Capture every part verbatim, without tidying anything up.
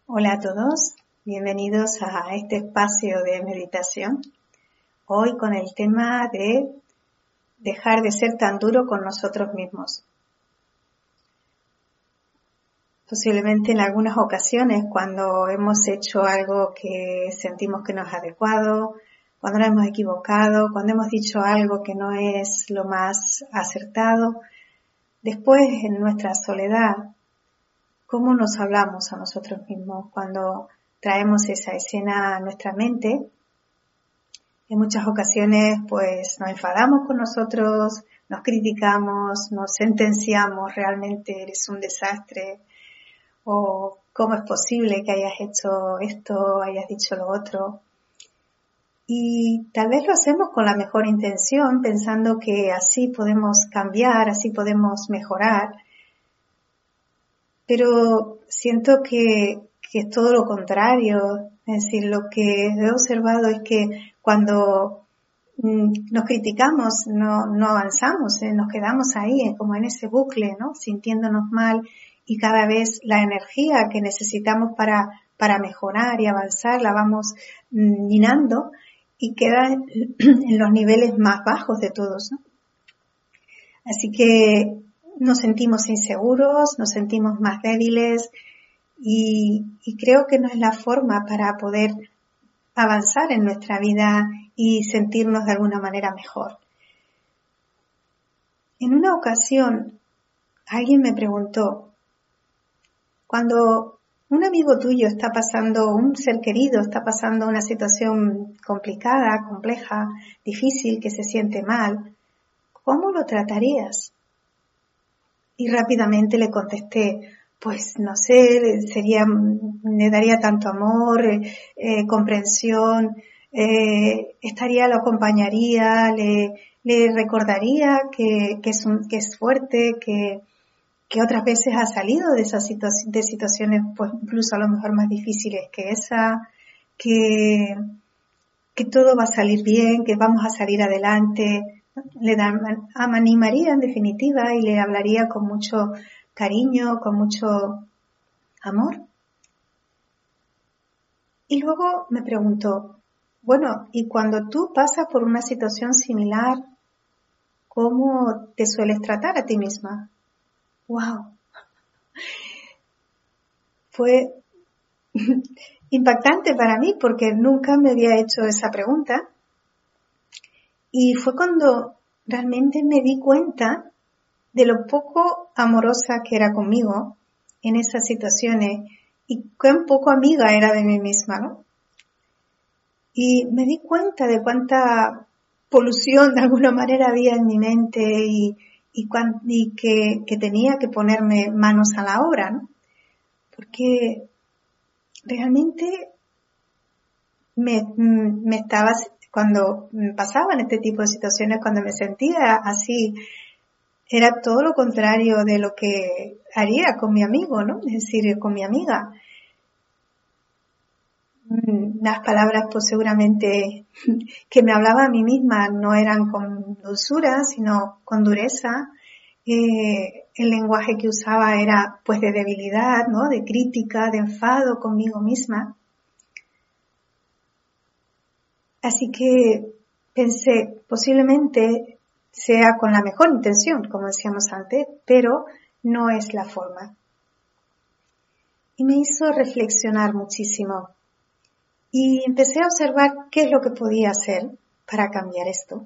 Hola a todos, bienvenidos a este espacio de meditación. Hoy con el tema de dejar de ser tan duro con nosotros mismos. Posiblemente en algunas ocasiones cuando hemos hecho algo que sentimos que no es adecuado, cuando nos hemos equivocado, cuando hemos dicho algo que no es lo más acertado, después en nuestra soledad, ¿cómo nos hablamos a nosotros mismos cuando traemos esa escena a nuestra mente? En muchas ocasiones pues nos enfadamos con nosotros, nos criticamos, nos sentenciamos, realmente eres un desastre, o cómo es posible que hayas hecho esto, hayas dicho lo otro. Y tal vez lo hacemos con la mejor intención, pensando que así podemos cambiar, así podemos mejorar. Pero siento que, que es todo lo contrario. Es decir, lo que he observado es que cuando mm, nos criticamos no, no avanzamos, ¿eh? Nos quedamos ahí, ¿eh? Como en ese bucle, ¿no? Sintiéndonos mal, y cada vez la energía que necesitamos para, para mejorar y avanzar la vamos mm, llenando y queda en, en los niveles más bajos de todos, ¿no? Así que nos sentimos inseguros, nos sentimos más débiles y, y creo que no es la forma para poder avanzar en nuestra vida y sentirnos de alguna manera mejor. En una ocasión alguien me preguntó, cuando un amigo tuyo está pasando, un ser querido está pasando una situación complicada, compleja, difícil, que se siente mal, ¿cómo lo tratarías? Y rápidamente le contesté, pues no sé, sería, le daría tanto amor, eh, comprensión, eh, estaría, lo acompañaría, le, le recordaría que, que es un, que es fuerte, que, que otras veces ha salido de esas situaciones, de situaciones, pues incluso a lo mejor más difíciles que esa, que, que todo va a salir bien, que vamos a salir adelante. Le animaría en definitiva y le hablaría con mucho cariño, con mucho amor. Y luego me preguntó, bueno, y cuando tú pasas por una situación similar, ¿cómo te sueles tratar a ti misma? ¡Wow! Fue impactante para mí porque nunca me había hecho esa pregunta. Y fue cuando realmente me di cuenta de lo poco amorosa que era conmigo en esas situaciones y cuán poco amiga era de mí misma, ¿no? Y me di cuenta de cuánta polución de alguna manera había en mi mente y, y, cuan, y que, que tenía que ponerme manos a la obra, ¿no? Porque realmente me, me estaba, cuando pasaban este tipo de situaciones, cuando me sentía así, era todo lo contrario de lo que haría con mi amigo, ¿no? Es decir, con mi amiga. Las palabras, pues seguramente que me hablaba a mí misma no eran con dulzura, sino con dureza. Eh, el lenguaje que usaba era, pues, de debilidad, ¿no? De crítica, de enfado conmigo misma. Así que pensé, posiblemente sea con la mejor intención, como decíamos antes, pero no es la forma. Y me hizo reflexionar muchísimo. Y empecé a observar qué es lo que podía hacer para cambiar esto.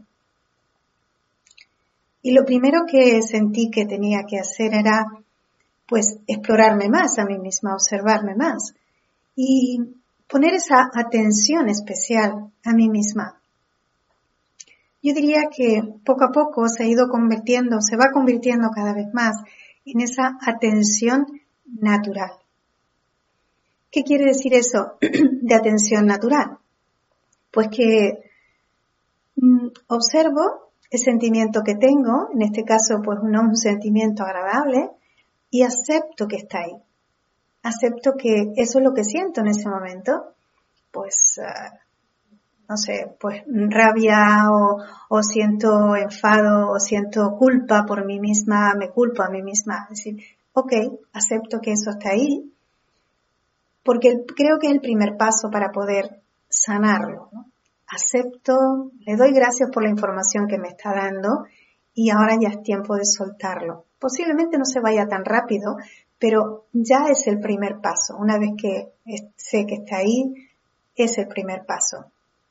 Y lo primero que sentí que tenía que hacer era, pues, explorarme más a mí misma, observarme más. Y poner esa atención especial a mí misma. Yo diría que poco a poco se ha ido convirtiendo, se va convirtiendo cada vez más en esa atención natural. ¿Qué quiere decir eso de atención natural? Pues que mmm, observo el sentimiento que tengo, en este caso pues no es un sentimiento agradable, y acepto que está ahí. Acepto que eso es lo que siento en ese momento, pues uh, no sé, pues rabia o, o siento enfado o siento culpa por mí misma, me culpo a mí misma. Es decir, ok, acepto que eso está ahí porque el, creo que es el primer paso para poder sanarlo, ¿no? Acepto, le doy gracias por la información que me está dando y ahora ya es tiempo de soltarlo. Posiblemente no se vaya tan rápido, pero ya es el primer paso. Una vez que sé que está ahí, es el primer paso.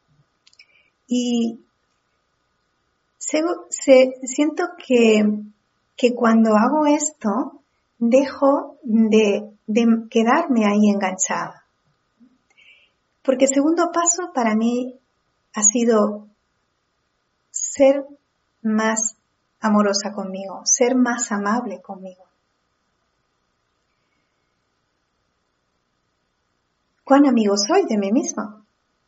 Y se, se, siento que, que cuando hago esto, dejo de, de quedarme ahí enganchada. Porque el segundo paso para mí ha sido ser más amorosa conmigo, ser más amable conmigo. ¿Cuán amigo soy de mí misma?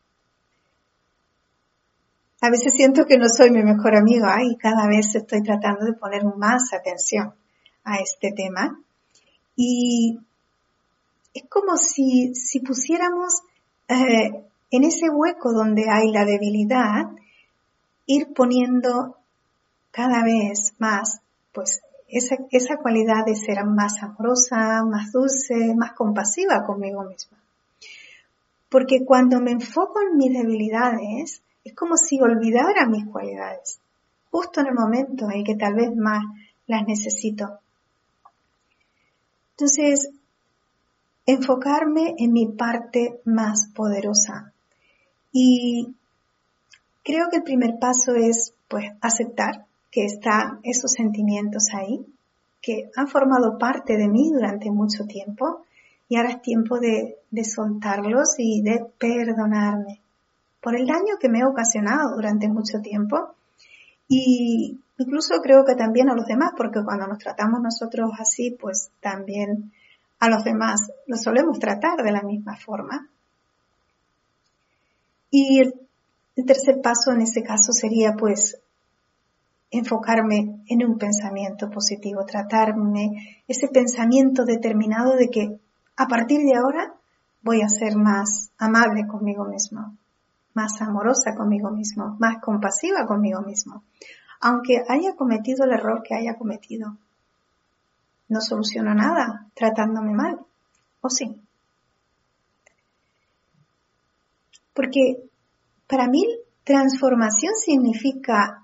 A veces siento que no soy mi mejor amigo, y cada vez estoy tratando de poner más atención a este tema. Y es como si, si pusiéramos eh, en ese hueco donde hay la debilidad, ir poniendo cada vez más, pues, esa, esa cualidad de ser más amorosa, más dulce, más compasiva conmigo misma. Porque cuando me enfoco en mis debilidades, es como si olvidara mis cualidades, justo en el momento en que tal vez más las necesito. Entonces, enfocarme en mi parte más poderosa. Y creo que el primer paso es, pues, aceptar que están esos sentimientos ahí, que han formado parte de mí durante mucho tiempo, y ahora es tiempo de, de soltarlos y de perdonarme por el daño que me he ocasionado durante mucho tiempo, y incluso creo que también a los demás, porque cuando nos tratamos nosotros así, pues también a los demás los solemos tratar de la misma forma. Y el, el tercer paso en ese caso sería, pues, enfocarme en un pensamiento positivo, tratarme ese pensamiento determinado de que a partir de ahora voy a ser más amable conmigo mismo, más amorosa conmigo mismo, más compasiva conmigo mismo. Aunque haya cometido el error que haya cometido, no soluciono nada tratándome mal, ¿o sí? Porque para mí transformación significa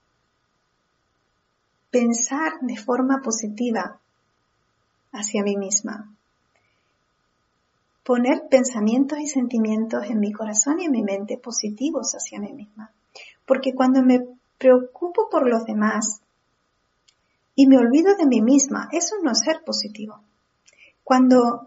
pensar de forma positiva hacia mí misma. Poner pensamientos y sentimientos en mi corazón y en mi mente positivos hacia mí misma. Porque cuando me preocupo por los demás y me olvido de mí misma, eso no es ser positivo. Cuando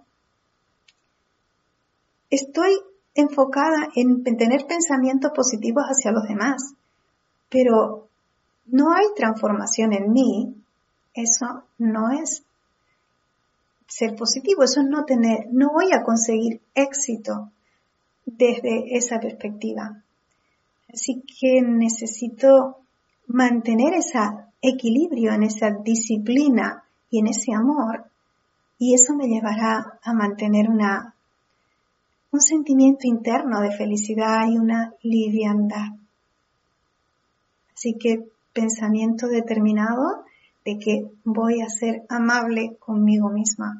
estoy enfocada en tener pensamientos positivos hacia los demás, pero no hay transformación en mí, eso no es ser positivo, eso es no tener, no voy a conseguir éxito desde esa perspectiva. Así que necesito mantener ese equilibrio, en esa disciplina y en ese amor, y eso me llevará a mantener una, un sentimiento interno de felicidad y una liviandad. Así que pensamiento determinado de que voy a ser amable conmigo misma.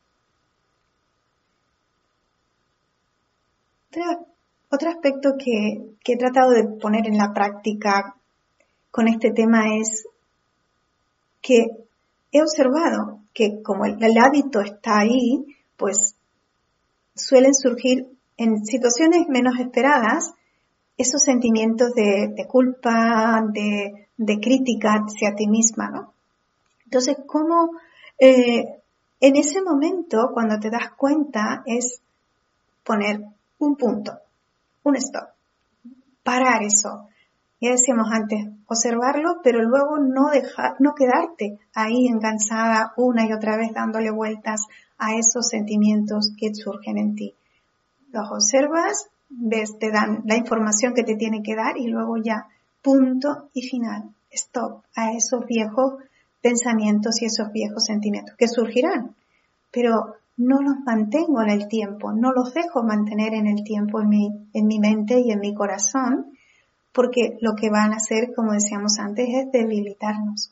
Otro, otro aspecto que, que he tratado de poner en la práctica con este tema es que he observado que como el, el hábito está ahí, pues suelen surgir en situaciones menos esperadas esos sentimientos de, de culpa, de, de crítica hacia ti misma, ¿no? Entonces, ¿cómo eh, en ese momento, cuando te das cuenta, es poner un punto, un stop, parar eso? Ya decíamos antes, observarlo, pero luego no dejar, no quedarte ahí enganchada una y otra vez dándole vueltas a esos sentimientos que surgen en ti. Los observas, ves, te dan la información que te tiene que dar y luego ya, punto y final, stop a esos viejos pensamientos y esos viejos sentimientos que surgirán, pero no los mantengo en el tiempo, no los dejo mantener en el tiempo en mi, en mi mente y en mi corazón, porque lo que van a hacer, como decíamos antes, es debilitarnos.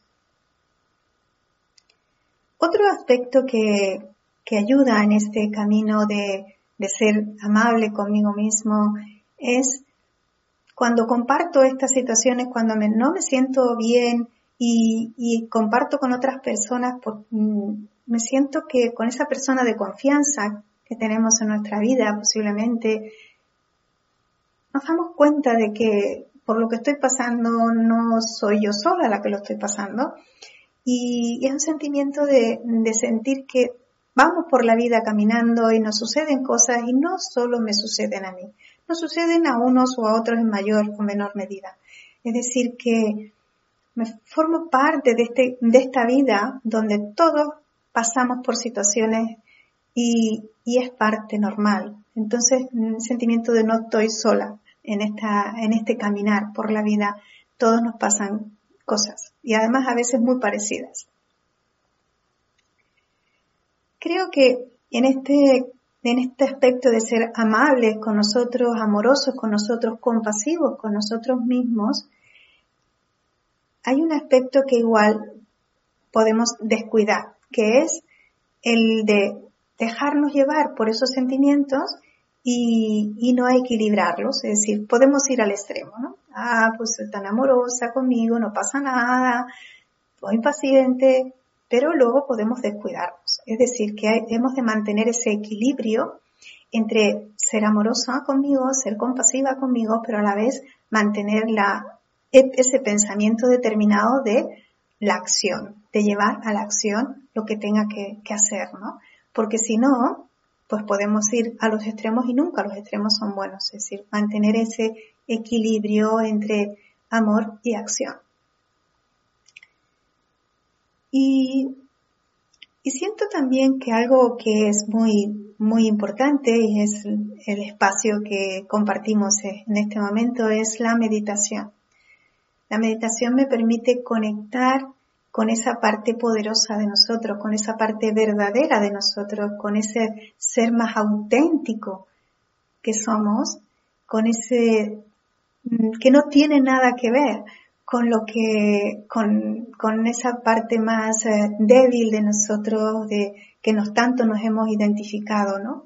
Otro aspecto que, que ayuda en este camino de de ser amable conmigo mismo, es cuando comparto estas situaciones, cuando me, no me siento bien y, y comparto con otras personas, pues, me siento que con esa persona de confianza que tenemos en nuestra vida, posiblemente, nos damos cuenta de que por lo que estoy pasando no soy yo sola la que lo estoy pasando. Y, y es un sentimiento de, de sentir que vamos por la vida caminando y nos suceden cosas y no solo me suceden a mí, nos suceden a unos o a otros en mayor o menor medida. Es decir, que me formo parte de, este, de esta vida donde todos pasamos por situaciones y, y es parte normal. Entonces, un sentimiento de no estoy sola en, esta, en este caminar por la vida. Todos nos pasan cosas y además a veces muy parecidas. Creo que en este, en este aspecto de ser amables con nosotros, amorosos con nosotros, compasivos con nosotros mismos, hay un aspecto que igual podemos descuidar, que es el de dejarnos llevar por esos sentimientos y, y no equilibrarlos. Es decir, podemos ir al extremo, ¿no? Ah, pues soy tan amorosa conmigo, no pasa nada, soy paciente, pero luego podemos descuidarnos. Es decir, que hay, hemos de mantener ese equilibrio entre ser amorosa conmigo, ser compasiva conmigo, pero a la vez mantener la, ese pensamiento determinado de la acción, de llevar a la acción lo que tenga que, que hacer, ¿no? Porque si no, pues podemos ir a los extremos y nunca los extremos son buenos. Es decir, mantener ese equilibrio entre amor y acción. Y, y siento también que algo que es muy, muy importante y es el espacio que compartimos en este momento es la meditación. La meditación me permite conectar con esa parte poderosa de nosotros, con esa parte verdadera de nosotros, con ese ser más auténtico que somos, con ese que no tiene nada que ver con lo que, con, con esa parte más eh, débil de nosotros, de que nos tanto nos hemos identificado, ¿no?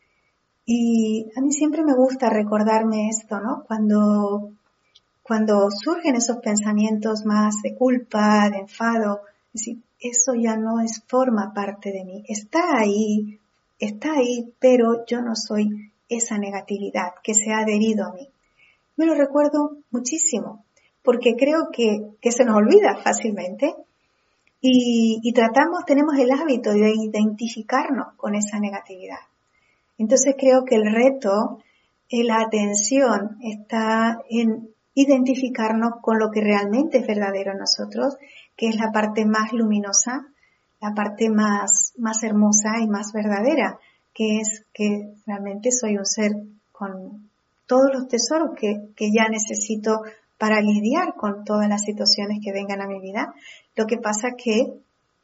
Y a mí siempre me gusta recordarme esto, ¿no? Cuando Cuando surgen esos pensamientos más de culpa, de enfado, es decir, eso ya no es forma parte de mí. Está ahí, está ahí, pero yo no soy esa negatividad que se ha adherido a mí. Me lo recuerdo muchísimo, porque creo que, que se nos olvida fácilmente y, y tratamos, tenemos el hábito de identificarnos con esa negatividad. Entonces creo que el reto, la atención está en identificarnos con lo que realmente es verdadero en nosotros, que es la parte más luminosa, la parte más, más hermosa y más verdadera, que es que realmente soy un ser con todos los tesoros que, que ya necesito para lidiar con todas las situaciones que vengan a mi vida. Lo que pasa que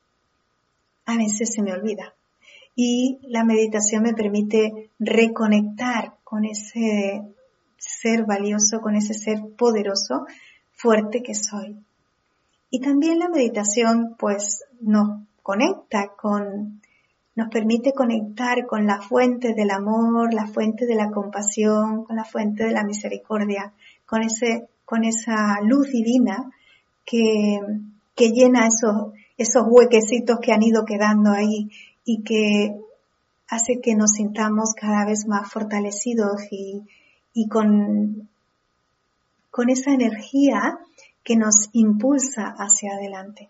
a veces se me olvida. Y la meditación me permite reconectar con ese ser valioso, con ese ser poderoso, fuerte que soy. Y también la meditación pues nos conecta con, nos permite conectar con la fuente del amor, la fuente de la compasión, con la fuente de la misericordia, con ese, con esa luz divina que, que llena esos, esos huequecitos que han ido quedando ahí y que hace que nos sintamos cada vez más fortalecidos y y con, con esa energía que nos impulsa hacia adelante.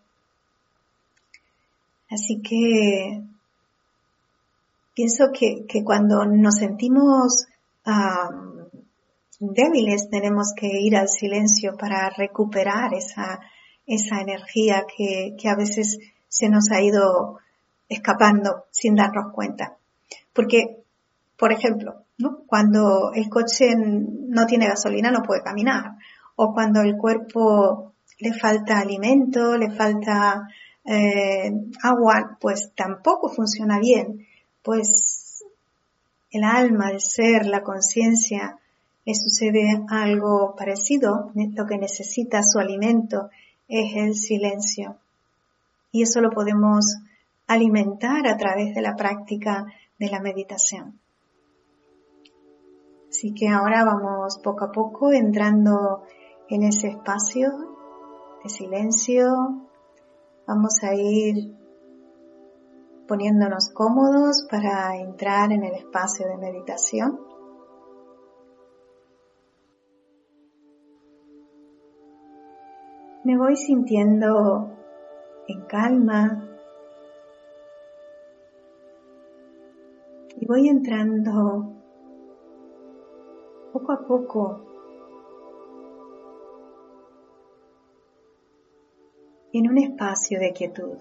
Así que pienso que, que cuando nos sentimos um, débiles tenemos que ir al silencio para recuperar esa, esa energía que, que a veces se nos ha ido escapando sin darnos cuenta. Porque, por ejemplo, ¿no? Cuando el coche no tiene gasolina no puede caminar, o cuando el cuerpo le falta alimento, le falta eh, agua, pues tampoco funciona bien. Pues el alma, el ser, la conciencia, le sucede algo parecido. Lo que necesita su alimento es el silencio. Y eso lo podemos alimentar a través de la práctica de la meditación. Así que ahora vamos poco a poco entrando en ese espacio de silencio. Vamos a ir poniéndonos cómodos para entrar en el espacio de meditación. Me voy sintiendo en calma y voy entrando poco a poco en un espacio de quietud.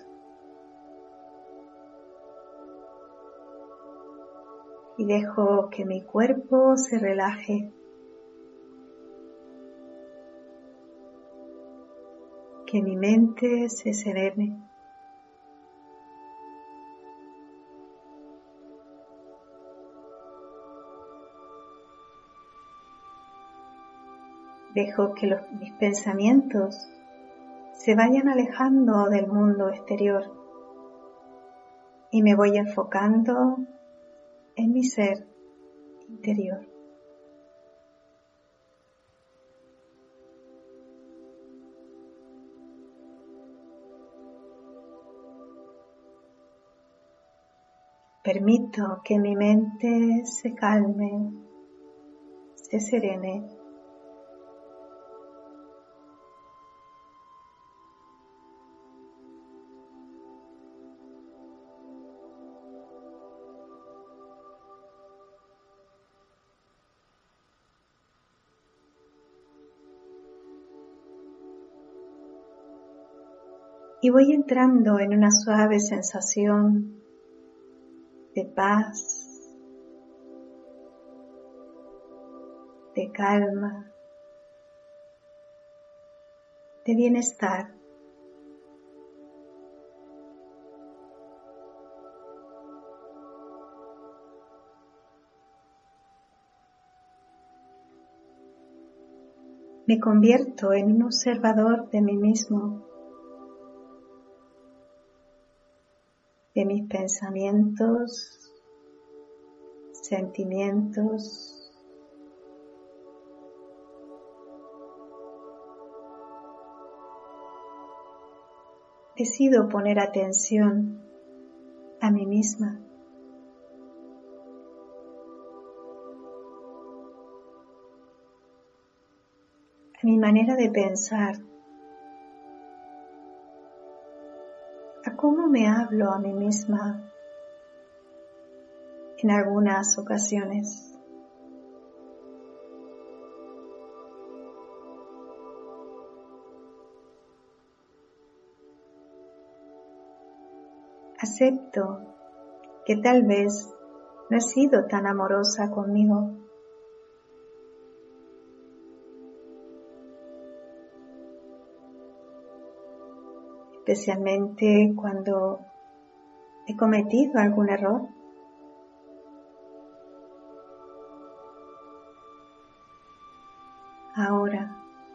Y dejo que mi cuerpo se relaje, que mi mente se serene. Dejo que los, mis pensamientos se vayan alejando del mundo exterior y me voy enfocando en mi ser interior. Permito que mi mente se calme, se serene. Y voy entrando en una suave sensación de paz, de calma, de bienestar. Me convierto en un observador de mí mismo, de mis pensamientos, sentimientos. Decido poner atención a mí misma. A mi manera de pensar, a cómo me hablo a mí misma en algunas ocasiones. Acepto que tal vez no he sido tan amorosa conmigo. Especialmente cuando he cometido algún error. Ahora,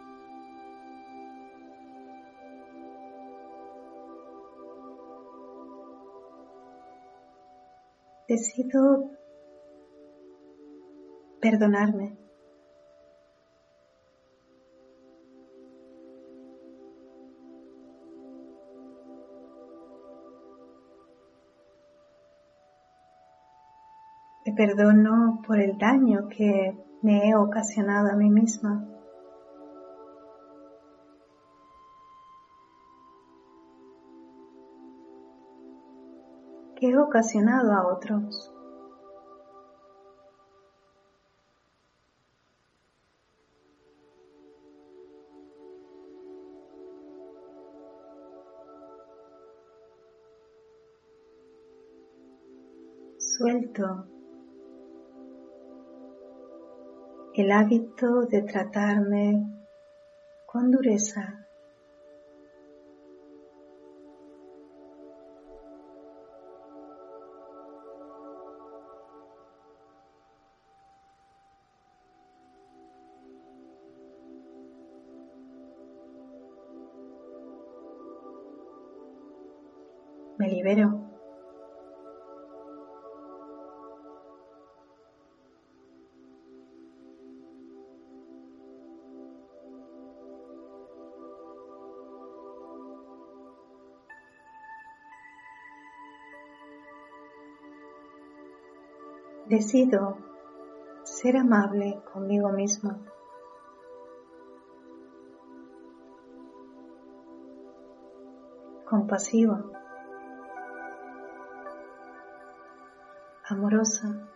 decido perdonarme. Me perdono por el daño que me he ocasionado a mí misma. Que he ocasionado a otros. Suelto el hábito de tratarme con dureza. Me libero. decido ser amable conmigo mismo. Compasiva, amorosa,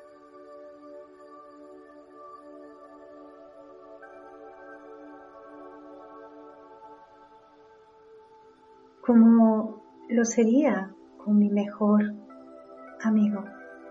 como lo sería con mi mejor amigo.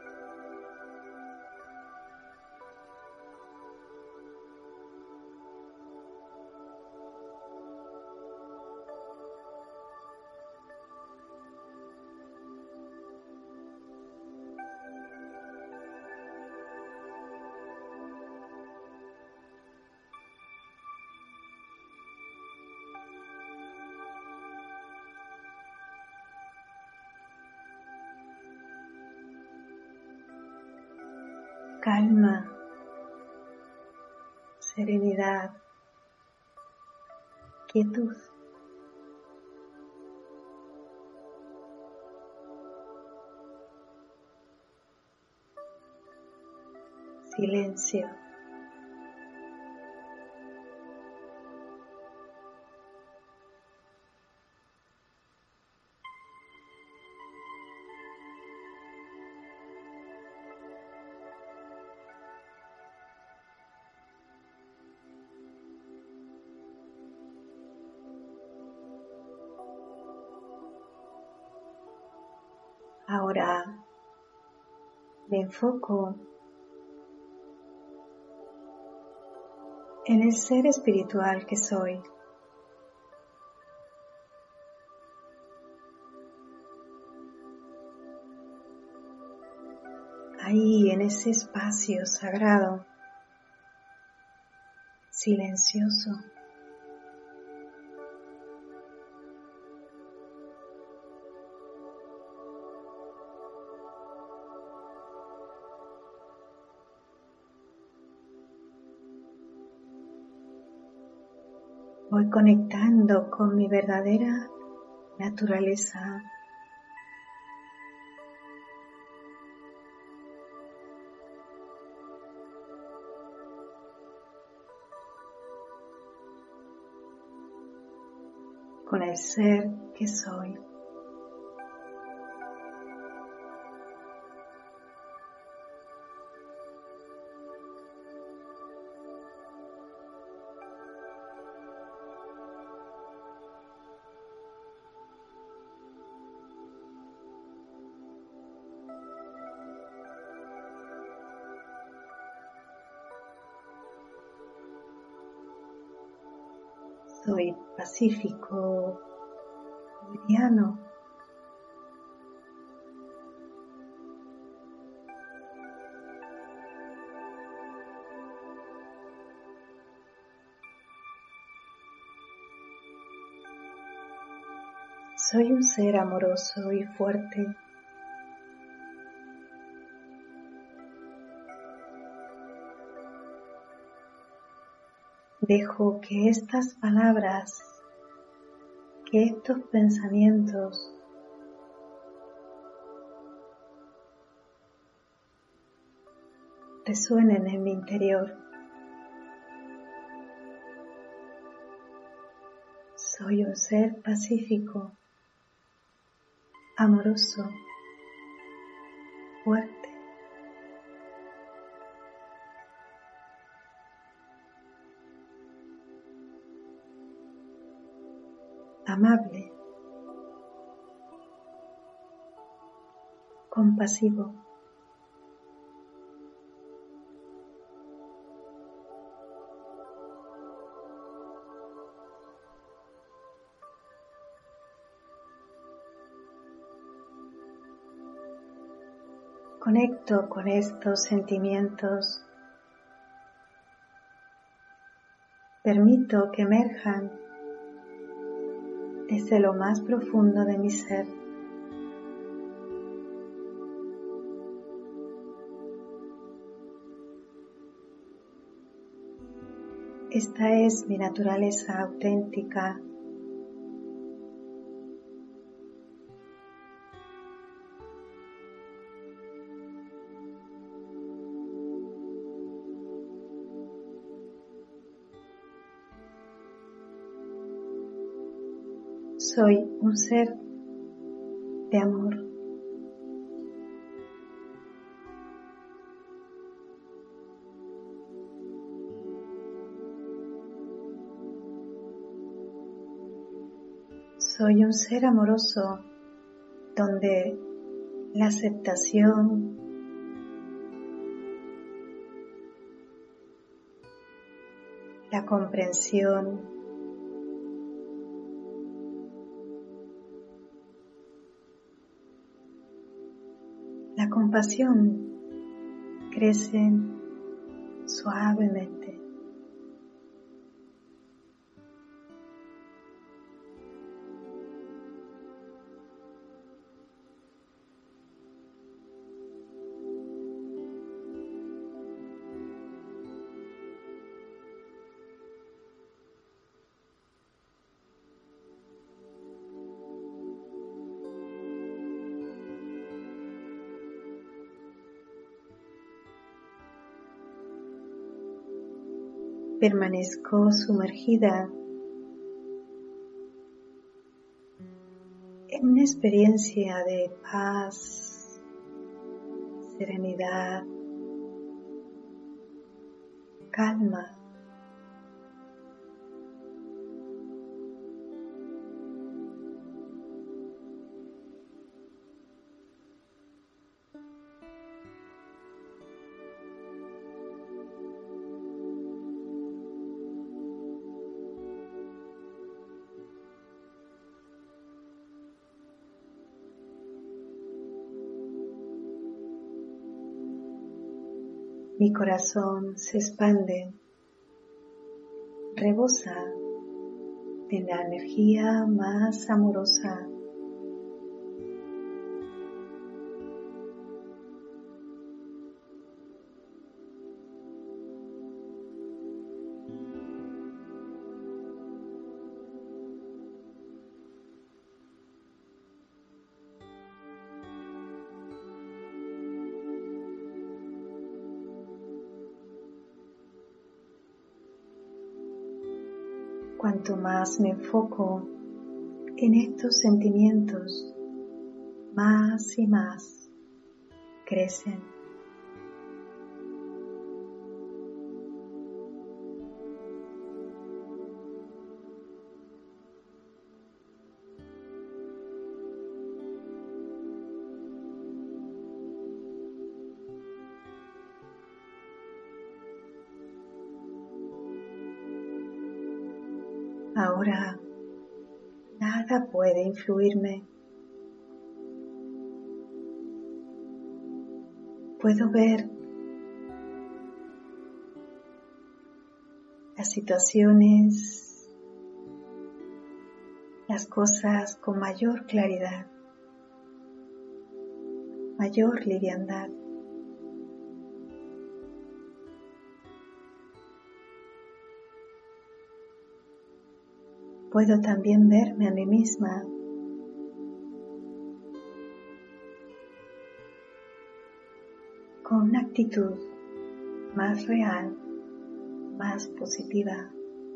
Calma, serenidad, quietud. Silencio. Ahora me enfoco en el ser espiritual que soy. Ahí en ese espacio sagrado, silencioso. Voy conectando con mi verdadera naturaleza. Con el ser que soy. Soy pacífico, liviano. Soy un ser amoroso y fuerte. Dejo que estas palabras, que estos pensamientos resuenen en mi interior. Soy un ser pacífico, amoroso, fuerte. Amable, compasivo. Conecto con estos sentimientos. Permito que emerjan desde lo más profundo de mi ser. Esta es mi naturaleza auténtica. soy un ser de amor. Soy un ser amoroso donde la aceptación, la comprensión, la compasión crecen suavemente. Permanezco sumergida en una experiencia de paz, serenidad, calma. Mi corazón se expande, rebosa de la energía más amorosa. Cuanto más me enfoco en estos sentimientos, más y más crecen. Ahora nada puede influirme. Puedo ver las situaciones, las cosas con mayor claridad, mayor liviandad. Puedo también verme a mí misma con una actitud más real, más positiva.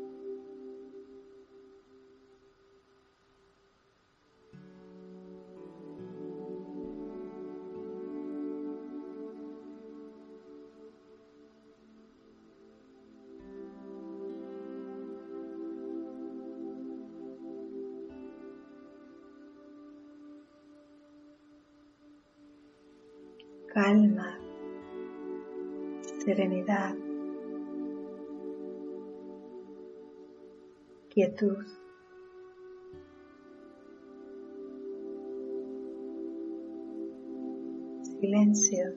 Calma, serenidad, quietud. Silencio.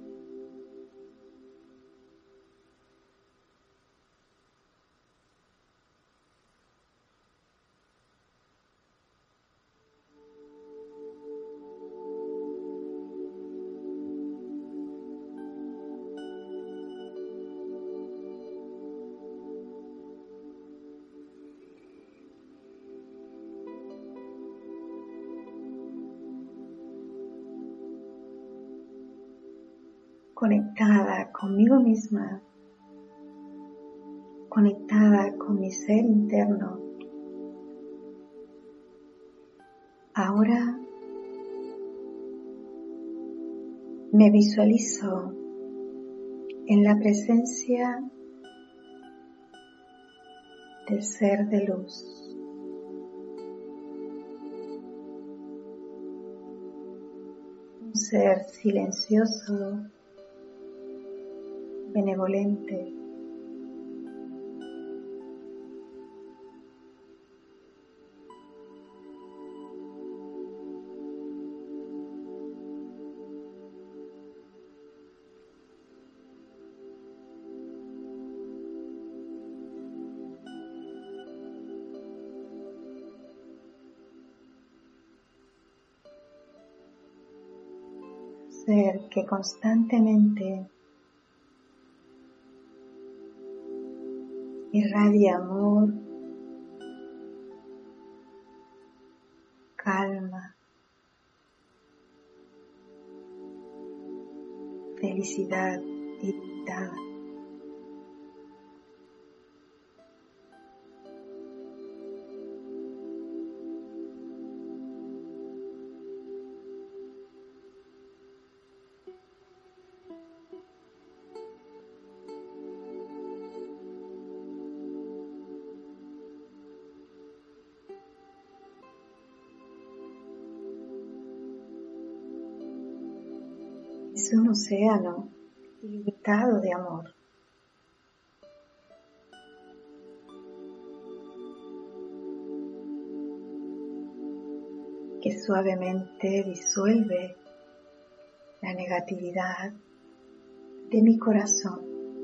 Conectada conmigo misma, conectada con mi ser interno, Ahora me visualizo en la presencia del ser de luz. Un ser silencioso, benevolente. Ser que constantemente irradia amor, calma, felicidad ilimitada. Es un océano ilimitado de amor. Que suavemente disuelve la negatividad de mi corazón.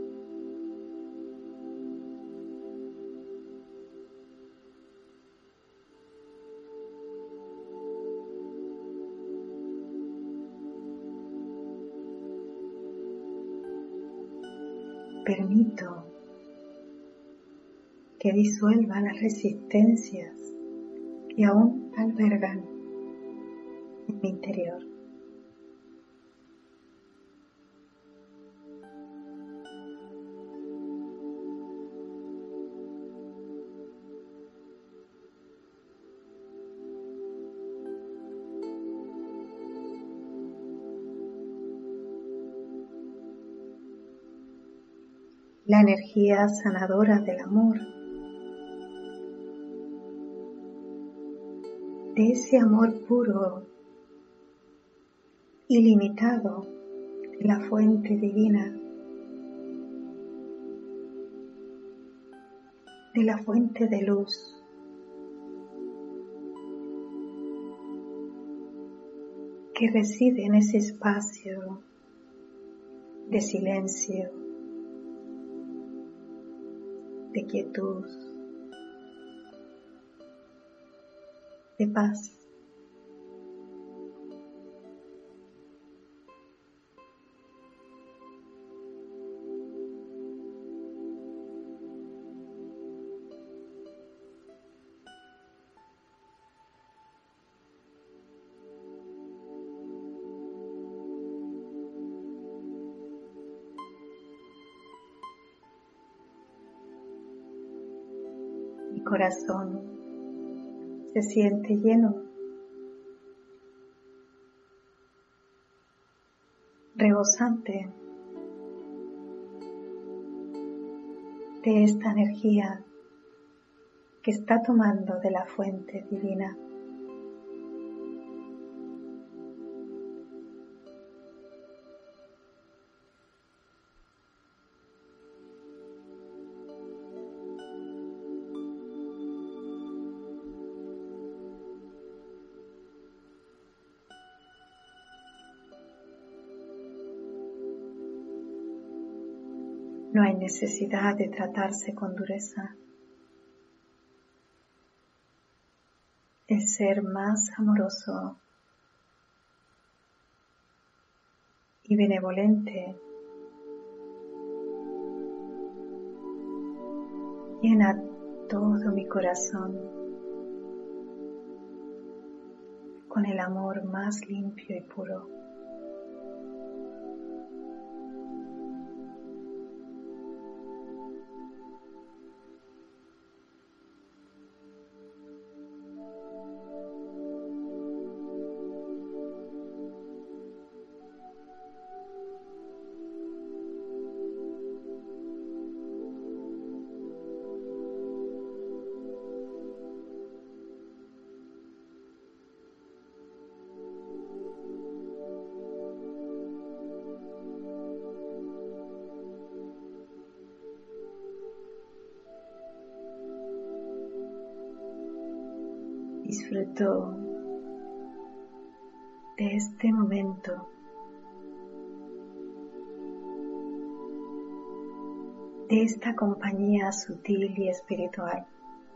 Permito que disuelva las resistencias que aún albergan en mi interior. La energía sanadora del amor, de ese amor puro, ilimitado, de la fuente divina, de la fuente de luz, que reside en ese espacio de silencio, de quietud, de paz. Mi corazón se siente lleno, rebosante de esta energía que está tomando de la fuente divina. No hay necesidad de tratarse con dureza. El ser más amoroso y benevolente llena todo mi corazón con el amor más limpio y puro. Disfruto de este momento, de esta compañía sutil y espiritual.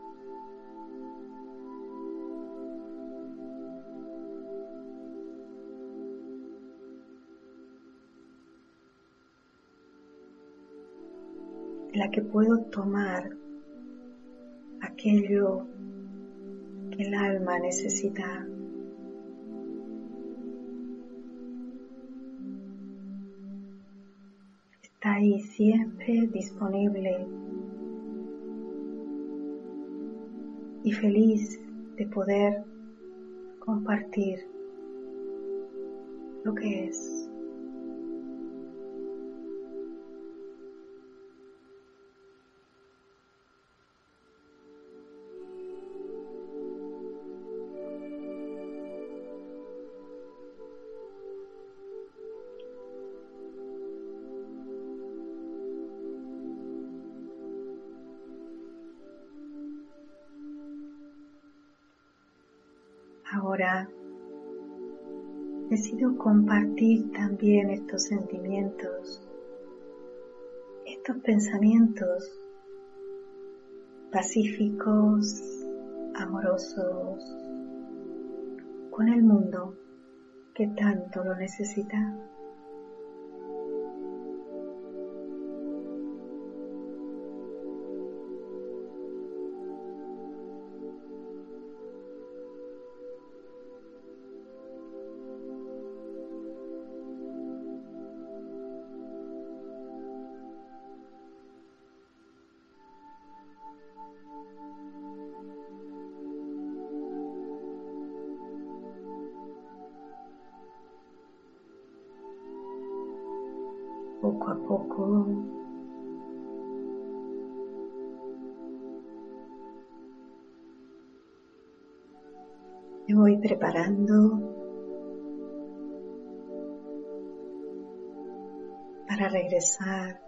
De la que puedo tomar aquello que el alma necesita. Está ahí siempre disponible y feliz de poder compartir lo que es. Ahora decido compartir también estos sentimientos, estos pensamientos pacíficos, amorosos, con el mundo que tanto lo necesita. Poco a poco me voy preparando para regresar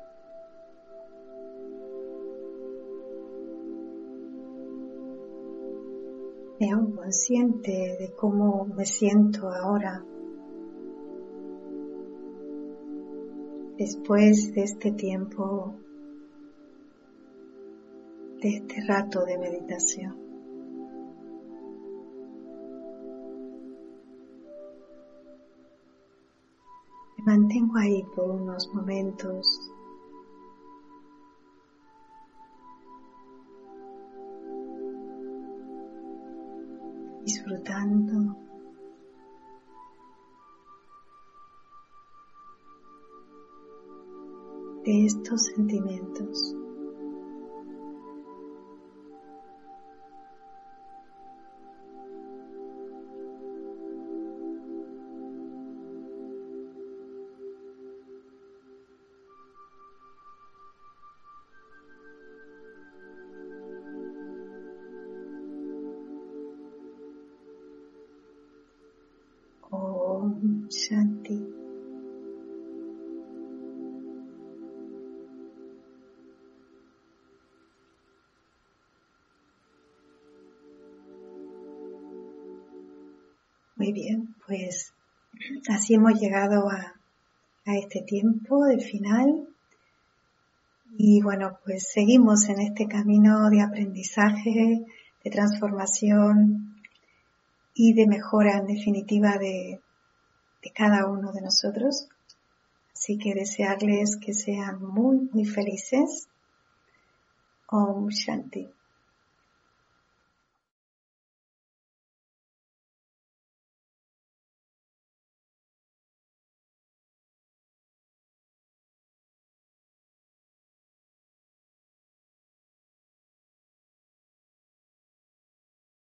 me hago consciente de cómo me siento ahora. Después de este tiempo, de este rato de meditación. Me mantengo ahí por unos momentos, disfrutando de estos sentimientos. Om Shanti. Muy bien, pues así hemos llegado a, a este tiempo del final y bueno, pues seguimos en este camino de aprendizaje, de transformación y de mejora en definitiva de, de cada uno de nosotros. Así que desearles que sean muy, muy felices. Om Shanti.